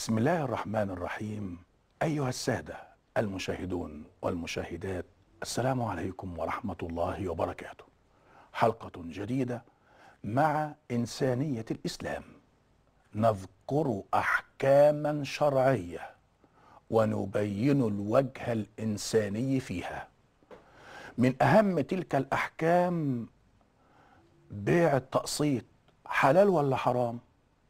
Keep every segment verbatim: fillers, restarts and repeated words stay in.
بسم الله الرحمن الرحيم. أيها السادة المشاهدون والمشاهدات، السلام عليكم ورحمة الله وبركاته. حلقة جديدة مع إنسانية الإسلام، نذكر أحكاما شرعية ونبين الوجه الإنساني فيها. من أهم تلك الأحكام بيع التقسيط، حلال ولا حرام؟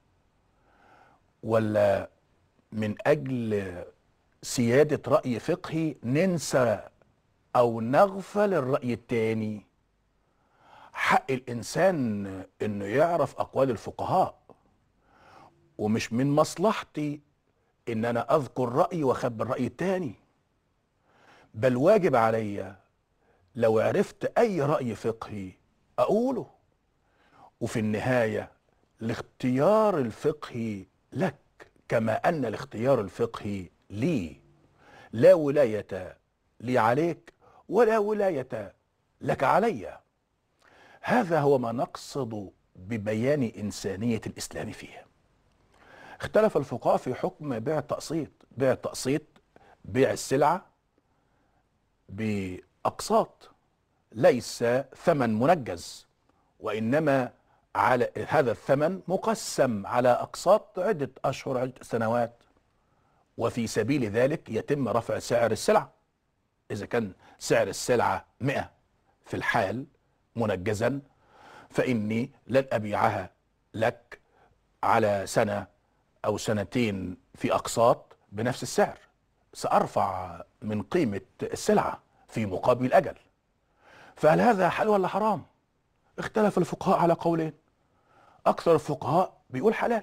ولا من أجل سيادة رأي فقهي ننسى أو نغفل الرأي التاني؟ حق الإنسان إنه يعرف أقوال الفقهاء، ومش من مصلحتي إن أنا أذكر رأي وأخبي الرأي التاني، بل واجب عليا لو عرفت أي رأي فقهي أقوله. وفي النهاية الاختيار الفقهي لك كما أن الاختيار الفقهي لي، لا ولاية لي عليك ولا ولاية لك علي. هذا هو ما نقصد ببيان إنسانية الإسلام فيه. اختلف الفقهاء في حكم بيع التقسيط. بيع التقسيط بيع السلعة بأقساط، ليس ثمن منجز، وإنما على هذا الثمن مقسم على أقساط عدة أشهر عدة سنوات، وفي سبيل ذلك يتم رفع سعر السلعة. إذا كان سعر السلعة مئة في الحال منجزا، فإني لن أبيعها لك على سنة أو سنتين في أقساط بنفس السعر، سأرفع من قيمة السلعة في مقابل الأجل. فهل هذا حلال ولا حرام؟ اختلف الفقهاء على قولين. أكثر الفقهاء بيقول حلال،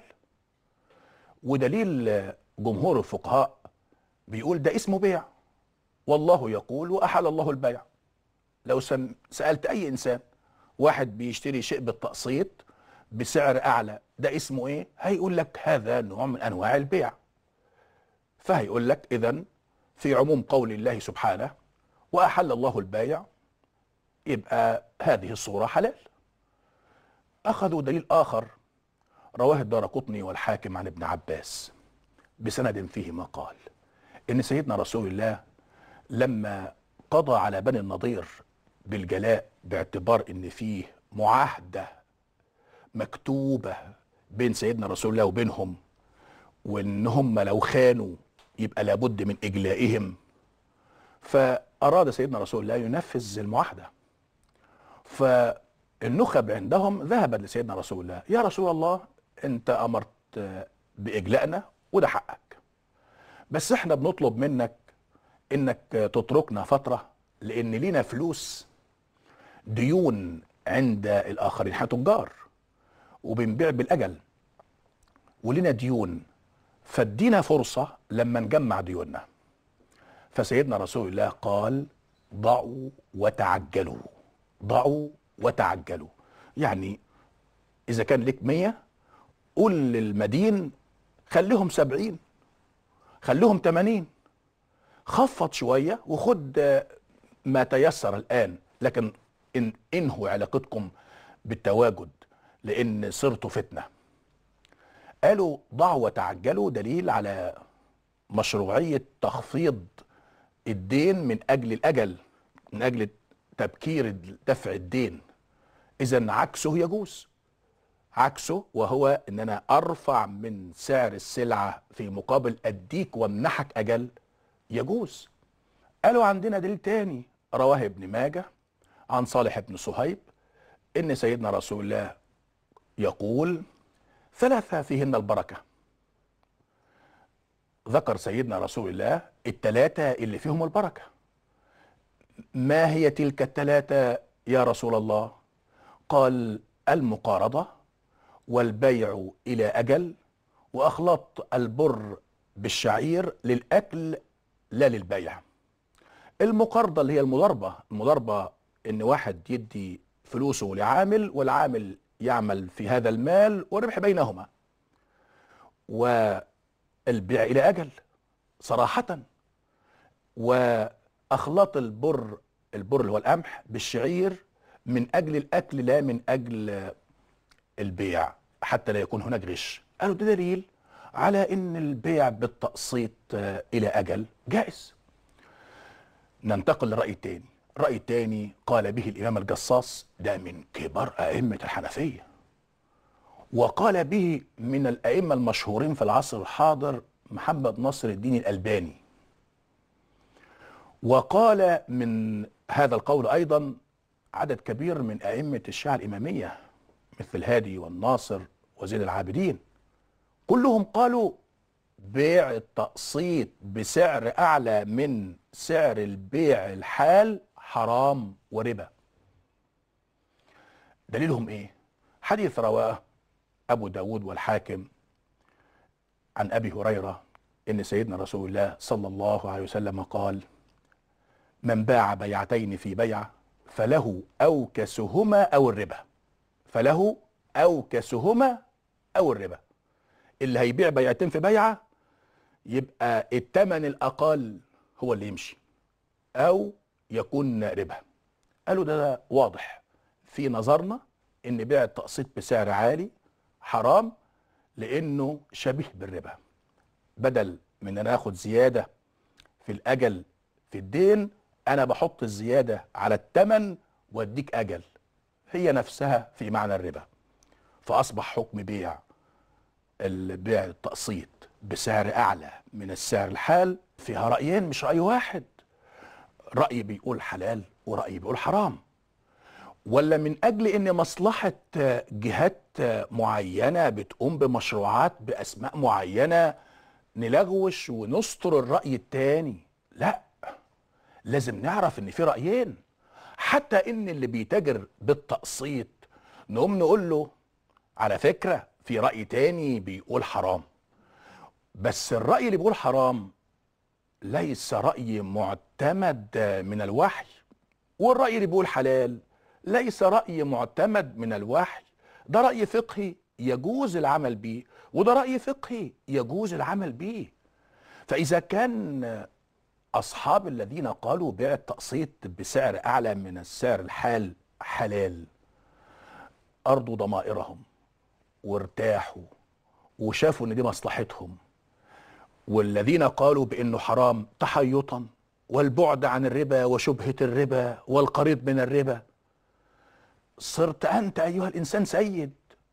ودليل جمهور الفقهاء بيقول ده اسمه بيع، والله يقول وأحل الله البيع. لو سألت أي إنسان، واحد بيشتري شيء بالتقسيط بسعر أعلى، ده اسمه إيه؟ هيقول لك هذا نوع من أنواع البيع. فهيقول لك إذن في عموم قول الله سبحانه وأحل الله البيع، يبقى هذه الصورة حلال. أخذوا دليل آخر رواه الدارقطني والحاكم عن ابن عباس بسند فيه ما قال إن سيدنا رسول الله لما قضى على بني النضير بالجلاء، باعتبار إن فيه معاهدة مكتوبة بين سيدنا رسول الله وبينهم، وإن هم لو خانوا يبقى لابد من إجلائهم، فأراد سيدنا رسول الله ينفذ المعاهدة. فالنخب عندهم ذهبت لسيدنا رسول الله: يا رسول الله، أنت أمرت بإجلائنا وده حقك، بس احنا بنطلب منك إنك تتركنا فترة، لأن لينا فلوس ديون عند الآخرين، احنا تجار وبنبيع بالأجل ولنا ديون، فادينا فرصة لما نجمع ديوننا. فسيدنا رسول الله قال: ضعوا وتعجلوا. ضعوا وتعجلوا، يعني إذا كان لك مية قول للمدين خليهم سبعين، خليهم تمانين، خفض شوية وخد ما تيسر الآن، لكن إن انهوا علاقتكم بالتواجد لأن صرتوا فتنة. قالوا ضعوا وتعجلوا دليل على مشروعية تخفيض الدين من أجل الأجل، من أجل تبكير دفع الدين. إذن عكسه يجوز، عكسه وهو إن أنا أرفع من سعر السلعة في مقابل أديك وامنحك أجل، يجوز. قالوا عندنا دليل تاني رواه ابن ماجه عن صالح بن صهيب إن سيدنا رسول الله يقول: ثلاثة فيهن البركة. ذكر سيدنا رسول الله الثلاثة اللي فيهم البركة. ما هي تلك الثلاثة يا رسول الله؟ قال: المقارضة، والبيع إلى أجل، وأخلاط البر بالشعير للأكل لا للبيع. المقارضة اللي هي المضاربة، المضاربة إن واحد يدي فلوسه لعامل والعامل يعمل في هذا المال والربح بينهما. والبيع إلى أجل صراحة. وأخلاط البر، البر اللي هو القمح، بالشعير من أجل الأكل لا من أجل البيع، حتى لا يكون هناك غش. قالوا ده دليل على ان البيع بالتقسيط آه، الى اجل جائز. ننتقل للرأي الثاني. الرأي الثاني قال به الإمام الجصاص، ده من كبار أئمة الحنفية، وقال به من الأئمة المشهورين في العصر الحاضر محمد ناصر الدين الألباني، وقال من هذا القول أيضا عدد كبير من أئمة الشيعة الإمامية مثل الهادي والناصر وزين العابدين. كلهم قالوا بيع التقسيط بسعر أعلى من سعر البيع الحال حرام وربا. دليلهم إيه؟ حديث رواه أبو داود والحاكم عن أبي هريرة إن سيدنا رسول الله صلى الله عليه وسلم قال: من باع بيعتين في بيعة فله أوكسهما أو الربا، فله أوكسهما أو الربا. اللي هيبيع بيعتين في بيعة يبقى الثمن الأقل هو اللي يمشي أو يكون ربا. قالوا ده واضح في نظرنا إن بيع التقسيط بسعر عالي حرام، لأنه شبيه بالربا. بدل من أن آخد زيادة في الأجل في الدين، أنا بحط الزيادة على الثمن وأديك أجل، هي نفسها في معنى الربا. فأصبح حكم بيع البيع التقسيط بسعر أعلى من السعر الحال فيها رأيين مش رأي واحد. رأي بيقول حلال ورأي بيقول حرام، ولا من أجل أن مصلحة جهات معينة بتقوم بمشروعات بأسماء معينة نلغوش ونستر الرأي التاني. لا، لازم نعرف أن في رأيين. حتى أن اللي بيتاجر بالتقسيط نقوم نقول له على فكرة في رأي تاني بيقول حرام، بس الرأي اللي بيقول حرام ليس رأي معتمد من الوحي، والرأي اللي بيقول حلال ليس رأي معتمد من الوحي. ده رأي فقهي يجوز العمل به، وده رأي فقهي يجوز العمل به. فإذا كان أصحاب الذين قالوا بيع التقسيط بسعر أعلى من السعر الحال حلال أرضوا ضمائرهم وارتاحوا وشافوا ان دي مصلحتهم، والذين قالوا بانه حرام تحيطا والبعد عن الربا وشبهة الربا والقريب من الربا، صرت انت ايها الانسان سيد.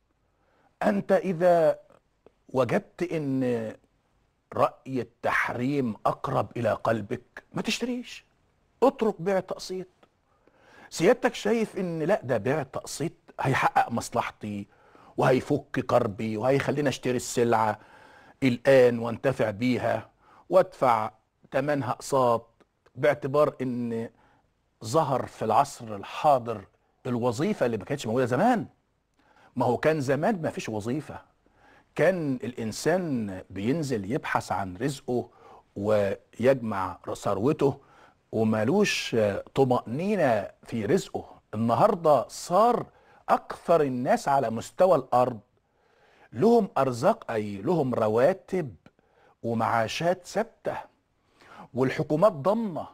انت اذا وجدت ان رأي التحريم اقرب الى قلبك ما تشتريش، اترك بيع التقسيط. سيادتك شايف ان لا، ده بيع التقسيط هيحقق مصلحتي وهيفك كربي وهيخليني اشتري السلعة الآن وانتفع بيها وادفع ثمنها اقساط، باعتبار ان ظهر في العصر الحاضر الوظيفة اللي ما كانتش موجودة زمان. ما هو كان زمان ما فيش وظيفة، كان الإنسان بينزل يبحث عن رزقه ويجمع ثروته ومالوش طمأنينة في رزقه. النهاردة صار أكثر الناس على مستوى الأرض لهم أرزاق، أي لهم رواتب ومعاشات ثابتة والحكومات ضامنة.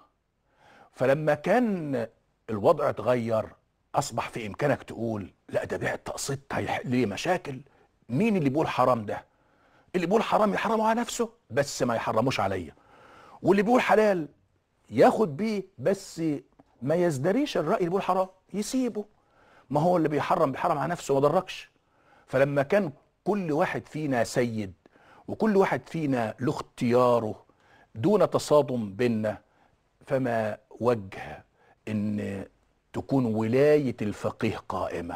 فلما كان الوضع اتغير أصبح في إمكانك تقول لا، ده بيع التقسيط هيحل لي مشاكل. مين اللي بيقول حرام ده؟ اللي بيقول حرام يحرمه على نفسه بس ما يحرموش عليا، واللي بيقول حلال ياخد بيه بس ما يزدريش الرأي اللي بيقول حرام، يسيبه. ما هو اللي بيحرم بيحرم على نفسه ما ضركش. فلما كان كل واحد فينا سيد وكل واحد فينا له اختياره دون تصادم بيننا، فما وجه ان تكون ولاية الفقيه قائمة.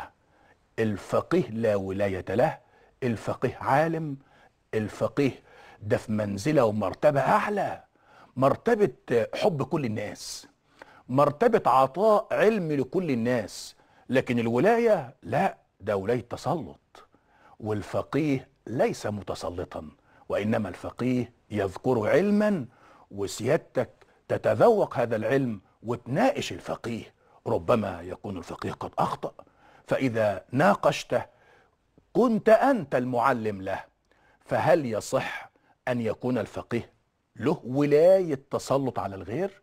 الفقيه لا ولاية له، الفقيه عالم، الفقيه ده في منزلة ومرتبة أعلى، مرتبة حب كل الناس، مرتبة عطاء علم لكل الناس. لكن الولاية لا، ده ولاية تسلط، والفقيه ليس متسلطا، وإنما الفقيه يذكر علما وسيادتك تتذوق هذا العلم وتناقش الفقيه. ربما يكون الفقيه قد أخطأ، فإذا ناقشته كنت أنت المعلم له. فهل يصح أن يكون الفقيه له ولاية تسلط على الغير؟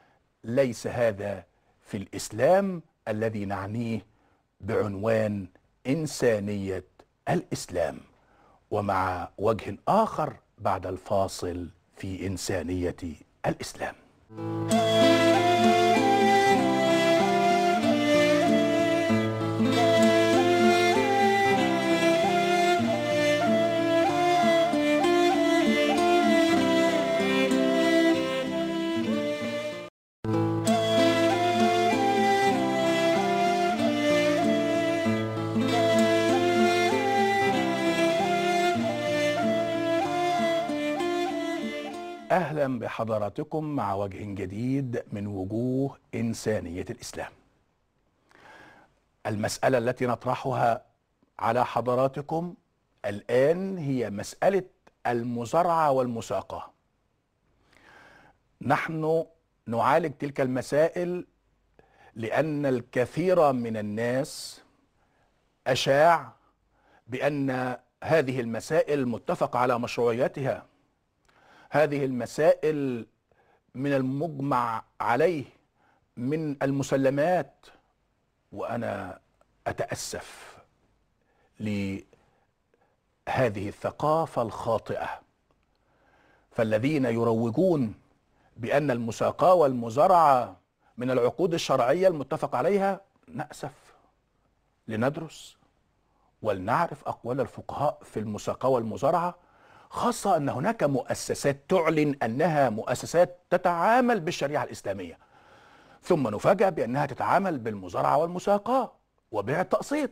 ليس هذا في الإسلام الذي نعنيه بعنوان إنسانية الإسلام. ومع وجه آخر بعد الفاصل في إنسانية الإسلام. أهلا بحضراتكم مع وجه جديد من وجوه إنسانية الإسلام. المسألة التي نطرحها على حضراتكم الآن هي مسألة المزارعة والمساقاة. نحن نعالج تلك المسائل لأن الكثير من الناس أشاع بأن هذه المسائل متفق على مشروعيتها، هذه المسائل من المجمع عليه من المسلمات، وأنا أتأسف لهذه الثقافة الخاطئة. فالذين يروجون بأن المساقاة والمزارعة من العقود الشرعية المتفق عليها، نأسف لندرس ولنعرف أقوال الفقهاء في المساقاة والمزارعة، خاصة أن هناك مؤسسات تعلن أنها مؤسسات تتعامل بالشريعة الإسلامية، ثم نفاجأ بأنها تتعامل بالمزارعة والمساقاة وبيع التقسيط.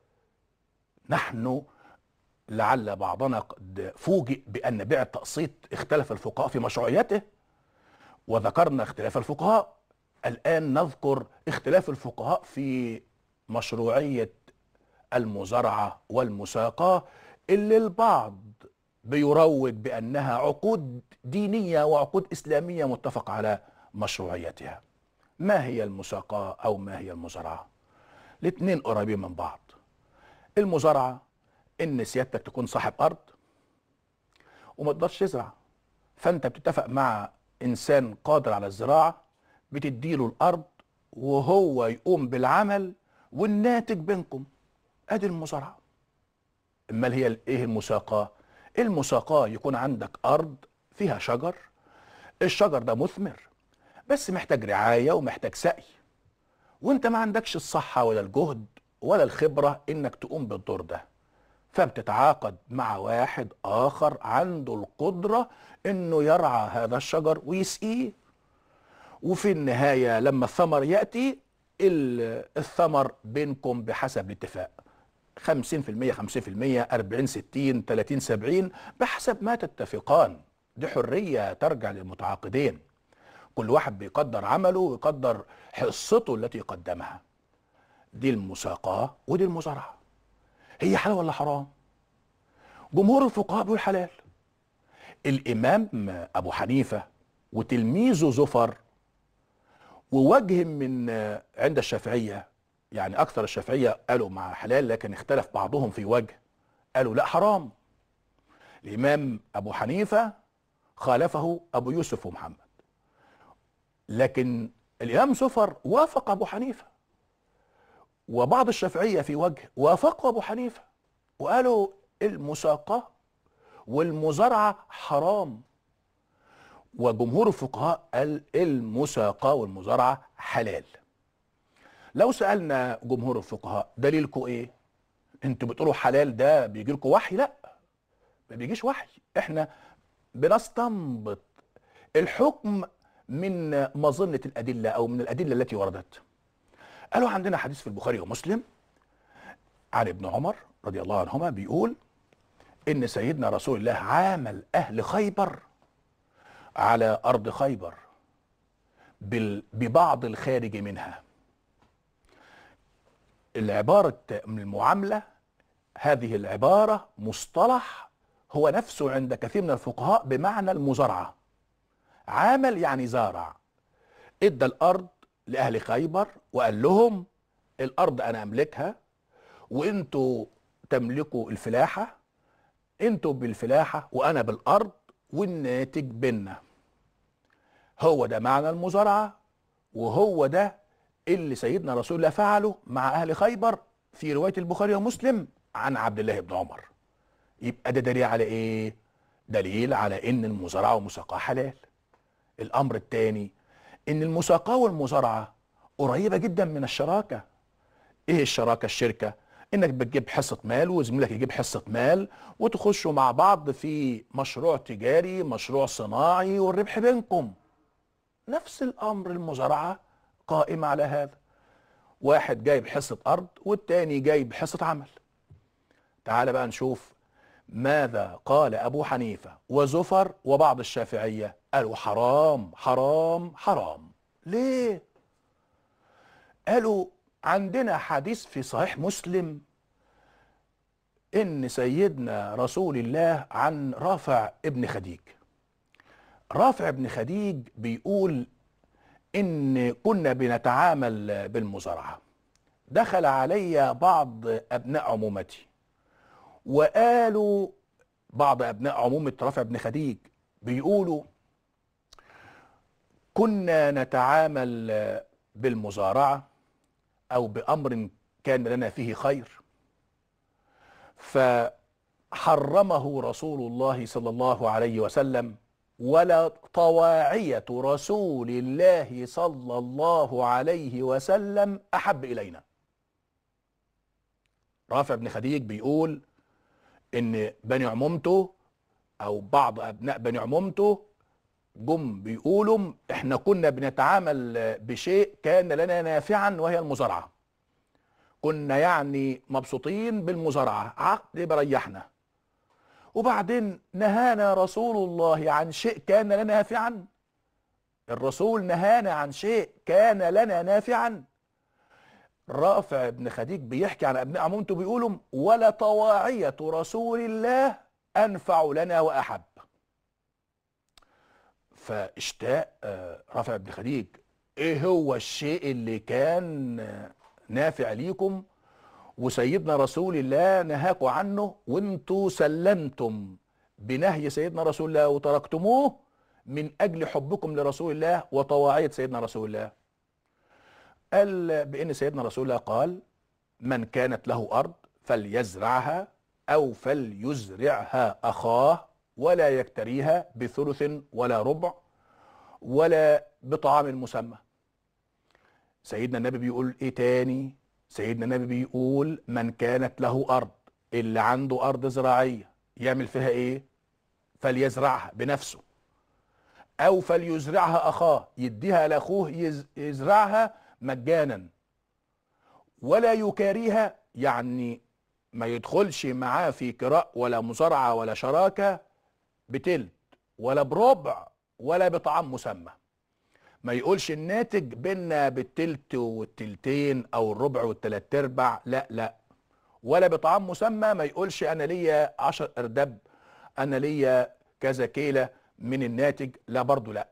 نحن لعل بعضنا قد فوجئ بأن بيع التقسيط اختلف الفقهاء في مشروعيته، وذكرنا اختلاف الفقهاء. الآن نذكر اختلاف الفقهاء في مشروعية المزارعة والمساقاة، اللي البعض بيروج بأنها عقود دينية وعقود إسلامية متفق على مشروعيتها. ما هي المساقاة أو ما هي المزارعة؟ الاثنين قريبين من بعض. المزارعة إن سيادتك تكون صاحب أرض وما تقدرش تزرع، فأنت بتتفق مع إنسان قادر على الزراعة، بتديله الأرض وهو يقوم بالعمل والناتج بينكم. أدي المزارعة. أمال هي إيه المساقاة؟ المساقاة يكون عندك أرض فيها شجر، الشجر ده مثمر بس محتاج رعاية ومحتاج سقي، وانت ما عندكش الصحة ولا الجهد ولا الخبرة انك تقوم بالدور ده، فبتتعاقد مع واحد آخر عنده القدرة انه يرعى هذا الشجر ويسقيه، وفي النهاية لما الثمر يأتي الثمر بينكم بحسب الاتفاق، خمسين في المية خمسين في المية أربعين ستين تلاتين سبعين بحسب ما تتفقان. دي حرية ترجع للمتعاقدين، كل واحد بيقدر عمله ويقدر حصته التي قدمها. دي المساقاة ودي المزارعة. هي حلال ولا حرام؟ جمهور الفقهاء بيقول حلال. الإمام أبو حنيفة وتلميذه زفر ووجه من عند الشافعية، يعني أكثر الشافعية قالوا مع حلال، لكن اختلف بعضهم في وجه، قالوا لا حرام. الإمام أبو حنيفة خالفه أبو يوسف ومحمد، لكن الإمام زفر وافق أبو حنيفة، وبعض الشافعية في وجه وافقوا أبو حنيفة وقالوا المساقاة والمزارعة حرام، وجمهور الفقهاء قال المساقاة والمزارعة حلال. لو سألنا جمهور الفقهاء دليلكم ايه؟ انتوا بتقولوا حلال، ده بيجي لكم وحي؟ لا، ما بيجيش وحي، احنا بنستنبط الحكم من مظنة الأدلة أو من الأدلة التي وردت. قالوا عندنا حديث في البخاري ومسلم عن ابن عمر رضي الله عنهما بيقول إن سيدنا رسول الله عامل أهل خيبر على أرض خيبر ببعض الخارج منها. العبارة من المعاملة، هذه العبارة مصطلح هو نفسه عند كثير من الفقهاء بمعنى المزارعة. عامل يعني زارع، ادى الأرض لأهل خيبر وقال لهم الأرض أنا أملكها وانتوا تملكوا الفلاحة، انتوا بالفلاحة وأنا بالأرض والناتج بينا. هو ده معنى المزارعة، وهو ده اللي سيدنا رسول الله فعله مع أهل خيبر في رواية البخاري ومسلم عن عبد الله بن عمر. يبقى ده دليل على ايه؟ دليل على ان المزارعه والمساقاه حلال. الامر الثاني ان المساقاه والمزارعه قريبه جدا من الشراكه. ايه الشراكه؟ الشركه انك بتجيب حصه مال وزميلك يجيب حصه مال وتخشوا مع بعض في مشروع تجاري، مشروع صناعي، والربح بينكم. نفس الامر المزارعه قائمه على هذا. واحد جايب حصه ارض والتاني جايب حصه عمل. تعال بقى نشوف ماذا قال ابو حنيفه وزفر وبعض الشافعيه. قالوا حرام حرام حرام. ليه؟ قالوا عندنا حديث في صحيح مسلم ان سيدنا رسول الله عن رافع ابن خديج. رافع ابن خديج بيقول ان كنا بنتعامل بالمزارعه. دخل علي بعض ابناء عمومتي وقالوا، بعض ابناء عمومه رافع بن خديج بيقولوا كنا نتعامل بالمزارعه او بامر كان لنا فيه خير، فحرمه رسول الله صلى الله عليه وسلم، ولا طواعية رسول الله صلى الله عليه وسلم أحب إلينا. رافع بن خديج بيقول إن بني عمومته أو بعض أبناء بني عمومته جم بيقولوا إحنا كنا بنتعامل بشيء كان لنا نافعا وهي المزارعة. كنا يعني مبسوطين بالمزارعة، عقد بريحنا. وبعدين نهانا رسول الله عن شيء كان لنا نافعا. الرسول نهانا عن شيء كان لنا نافعا. رافع بن خديج بيحكي عن ابناء عمومته بيقولوا ولا طواعية رسول الله أنفع لنا وأحب. فاشتاق رافع بن خديج، ايه هو الشيء اللي كان نافع ليكم وسيدنا رسول الله نهاكوا عنه وانتوا سلمتم بنهي سيدنا رسول الله وتركتموه من اجل حبكم لرسول الله وطواعية سيدنا رسول الله؟ قال بان سيدنا رسول الله قال من كانت له ارض فليزرعها او فليزرعها اخاه ولا يكتريها بثلث ولا ربع ولا بطعام مسمى. سيدنا النبي بيقول ايه تاني؟ سيدنا النبي بيقول من كانت له ارض، اللي عنده ارض زراعيه يعمل فيها ايه؟ فليزرعها بنفسه او فليزرعها اخاه، يديها لاخوه يزرعها مجانا، ولا يكاريها، يعني ما يدخلش معاه في كراء ولا مزارعه ولا شراكه بتلت ولا بربع ولا بطعام مسمى. ما يقولش الناتج بينا بالتلت والتلتين او الربع والتلات ارباع، لا لا. ولا بطعام مسمى، ما يقولش انا ليا عشر ارداب، انا ليا كذا كيلة من الناتج، لا برضو لا.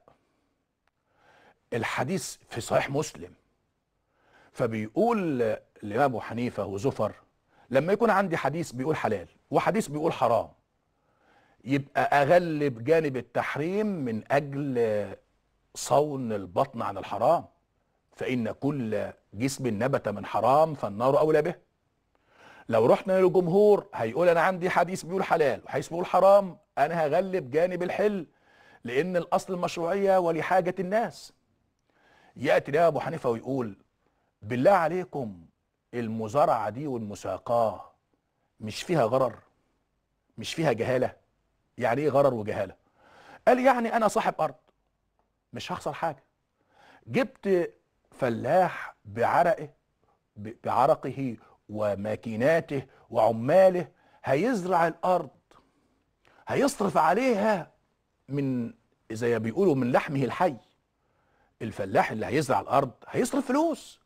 الحديث في صحيح مسلم. فبيقول الامام ابو حنيفة وزفر لما يكون عندي حديث بيقول حلال وحديث بيقول حرام، يبقى اغلب جانب التحريم من اجل صون البطن عن الحرام، فإن كل جسم نبت من حرام فالنار أولى به. لو رحنا للجمهور هيقول أنا عندي حديث بيقول حلال وحديث بيقول حرام، أنا هغلب جانب الحل لأن الأصل المشروعية ولحاجة الناس. يأتي لها أبو حنيفة ويقول بالله عليكم المزارعة دي والمساقاة مش فيها غرر؟ مش فيها جهالة؟ يعني إيه غرر وجهالة؟ قال يعني أنا صاحب أرض مش هخسر حاجة، جبت فلاح بعرقه بعرقه وماكيناته وعماله هيزرع الأرض، هيصرف عليها من زي ما بيقولوا من لحمه الحي. الفلاح اللي هيزرع الأرض هيصرف فلوس،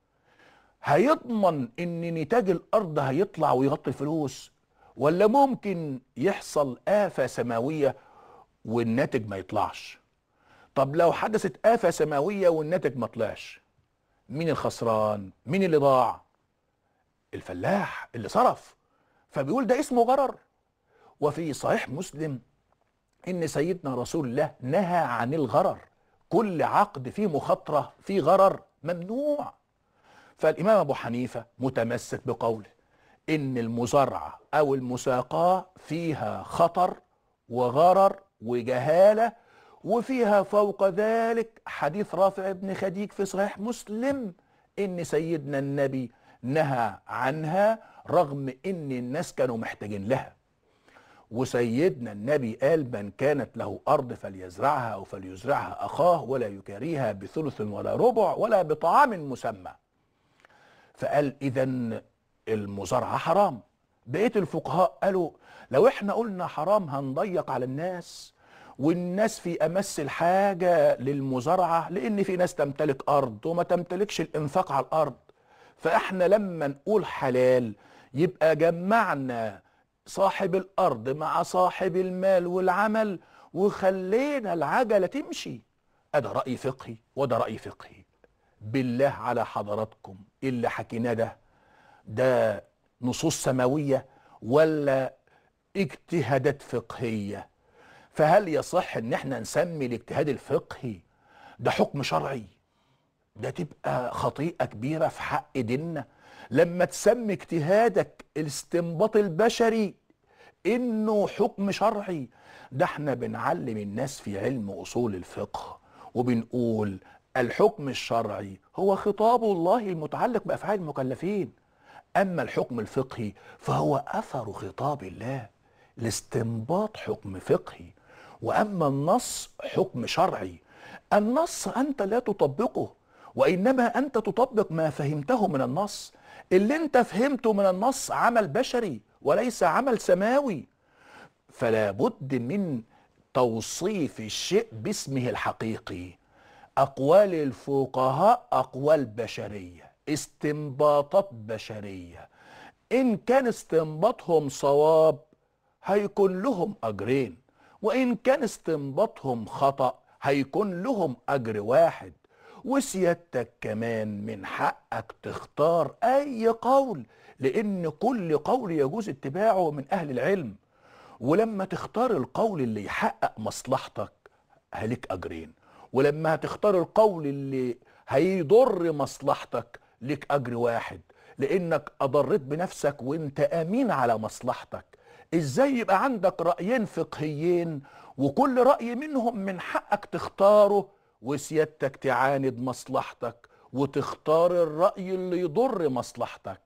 هيضمن إن نتاج الأرض هيطلع ويغطي الفلوس، ولا ممكن يحصل آفة سماوية والناتج ما يطلعش؟ طب لو حدثت آفة سماوية والناتج ما طلعش، مين الخسران؟ مين اللي ضاع؟ الفلاح اللي صرف. فبيقول ده اسمه غرر. وفي صحيح مسلم ان سيدنا رسول الله نهى عن الغرر، كل عقد فيه مخاطرة فيه غرر ممنوع. فالامام ابو حنيفة متمسك بقوله ان المزارعة او المساقاة فيها خطر وغرر وجهالة، وفيها فوق ذلك حديث رافع بن خديج في صحيح مسلم ان سيدنا النبي نهى عنها رغم ان الناس كانوا محتاجين لها. وسيدنا النبي قال: من كانت له أرض فليزرعها أو فليزرعها أخاه ولا يكاريها بثلث ولا ربع ولا بطعام مسمى. فقال إذن المزارعة حرام. بقية الفقهاء قالوا لو احنا قلنا حرام هنضيق على الناس، والناس في أمس الحاجة للمزارعة، لأن في ناس تمتلك أرض وما تمتلكش الإنفاق على الأرض. فإحنا لما نقول حلال يبقى جمعنا صاحب الأرض مع صاحب المال والعمل وخلينا العجلة تمشي. أده رأي فقهي وده رأي فقهي. بالله على حضراتكم اللي حكيناه ده ده نصوص سماوية ولا اجتهادات فقهية؟ فهل يصح ان احنا نسمي الاجتهاد الفقهي ده حكم شرعي؟ ده تبقى خطيئة كبيرة في حق ديننا لما تسمي اجتهادك الاستنباط البشري انه حكم شرعي. ده احنا بنعلم الناس في علم اصول الفقه وبنقول الحكم الشرعي هو خطاب الله المتعلق بافعال المكلفين، اما الحكم الفقهي فهو اثر خطاب الله. الاستنباط حكم فقهي، واما النص حكم شرعي. النص انت لا تطبقه، وانما انت تطبق ما فهمته من النص. اللي انت فهمته من النص عمل بشري وليس عمل سماوي. فلا بد من توصيف الشيء باسمه الحقيقي. اقوال الفقهاء اقوال بشريه، استنباطات بشريه. ان كان استنباطهم صواب هيكون لهم اجرين، وان كان استنباطهم خطأ هيكون لهم اجر واحد. وسيادتك كمان من حقك تختار اي قول، لان كل قول يجوز اتباعه من اهل العلم. ولما تختار القول اللي يحقق مصلحتك هليك اجرين، ولما هتختار القول اللي هيضر مصلحتك ليك اجر واحد، لانك اضريت بنفسك وانت امين على مصلحتك. ازاي يبقى عندك رأيين فقهيين وكل رأي منهم من حقك تختاره، وسيادتك تعاند مصلحتك وتختار الرأي اللي يضر مصلحتك؟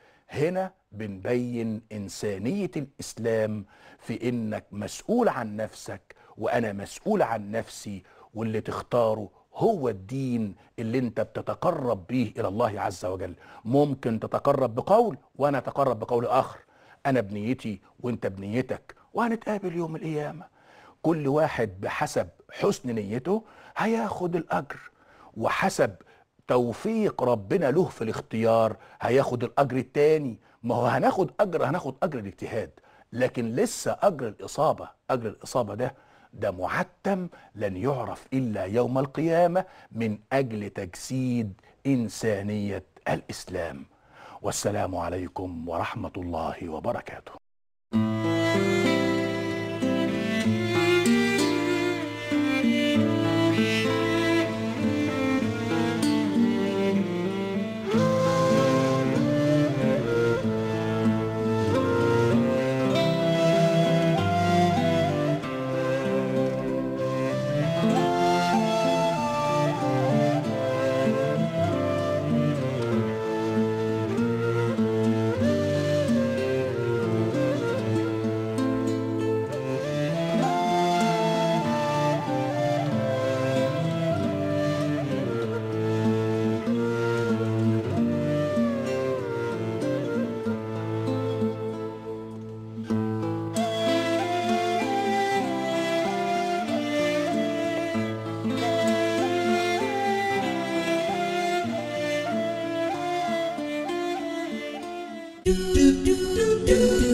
هنا بنبين إنسانية الإسلام في إنك مسؤول عن نفسك وأنا مسؤول عن نفسي، واللي تختاره هو الدين اللي انت بتتقرب به إلى الله عز وجل. ممكن تتقرب بقول وأنا أتقرب بقول آخر، أنا بنيتي وأنت بنيتك، وهنتقابل يوم القيامة. كل واحد بحسب حسن نيته هياخد الأجر، وحسب توفيق ربنا له في الاختيار هياخد الأجر التاني. ما هو هناخد أجر هناخد أجر الاجتهاد، لكن لسه أجر الإصابة. أجر الإصابة ده ده معتم لن يعرف إلا يوم القيامة من أجل تجسيد إنسانية الإسلام. والسلام عليكم ورحمة الله وبركاته. do do do do